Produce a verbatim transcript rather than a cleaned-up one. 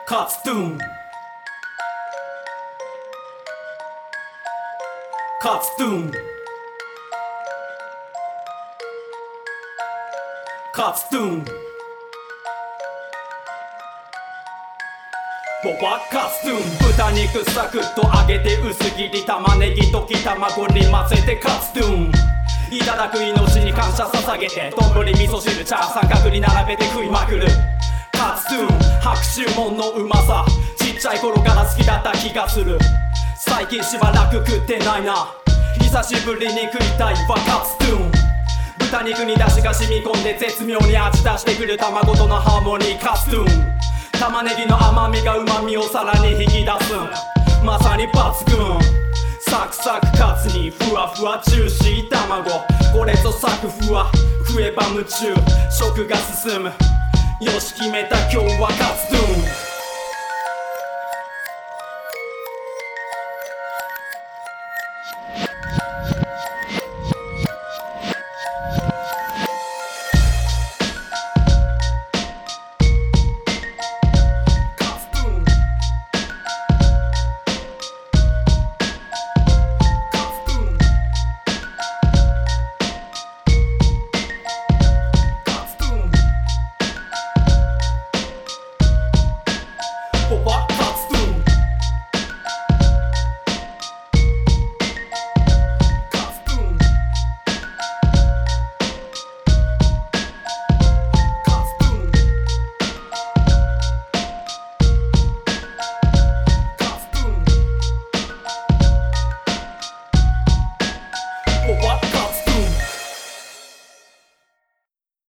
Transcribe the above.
カツドゥンカツドゥンカツドゥンボバカツドゥン豚肉サクッと揚げて薄切り玉ねぎ溶き卵に混ぜてカツドゥンいただく命に感謝捧げて丼味噌汁チャー三角に並べて食いまくるカツドゥン白州もんのうまさちっちゃい頃から好きだった気がする最近しばらく食ってないな久しぶりに食いたいわカツドゥン豚肉に出汁が染み込んで絶妙に味出してくる卵とのハーモニーカツドゥン玉ねぎの甘みが旨みをさらに引き出すまさに抜群サクサクカツにふわふわジューシー卵これぞサクふわ食えば夢中食が進むよし決めた今日はカツドゥン